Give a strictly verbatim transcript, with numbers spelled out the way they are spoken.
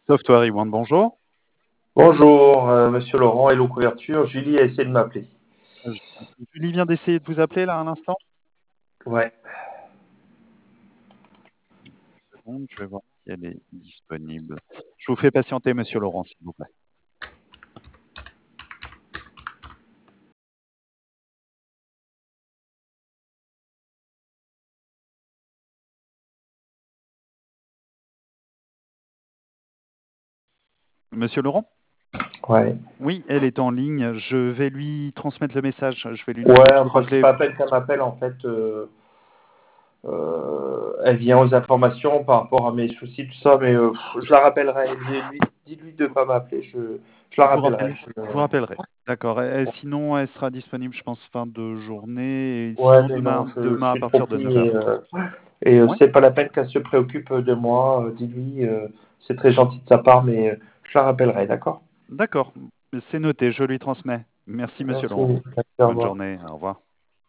Software One, bonjour. Bonjour, euh, monsieur Laurent, Hello Couverture. Julie a essayé de m'appeler. Euh, Julie vient d'essayer de vous appeler là à l'instant. Ouais. Une seconde, je vais voir si elle est disponible. Je vous fais patienter, monsieur Laurent, s'il vous plaît. Monsieur Laurent? Ouais. Oui, elle est en ligne. Je vais lui transmettre le message. Je vais lui demander Ouais, de vous enfin, c'est rappeler. pas la peine qu'elle m'appelle, en fait. euh, euh, elle vient aux informations par rapport à mes soucis, tout ça, mais euh, pff, je la rappellerai. Dis-lui dis-lui de pas m'appeler, je, je la Je vous rappellerai. rappelle. Je- Je vous rappellerai. D'accord. Et- et sinon, elle sera disponible, je pense, fin de journée. Et Ouais, sinon, mais non, demain, je, je demain à suis trop partir de pris neuf et, heures. euh, et euh, Ouais. c'est pas la peine qu'elle se préoccupe de moi. euh, Dis-lui, euh, c'est très gentil de sa part, mais euh, je la rappellerai, d'accord? D'accord. C'est noté. Je lui transmets. Merci, monsieur Merci, Laurent. merci, au Bonne revoir. journée. Au revoir.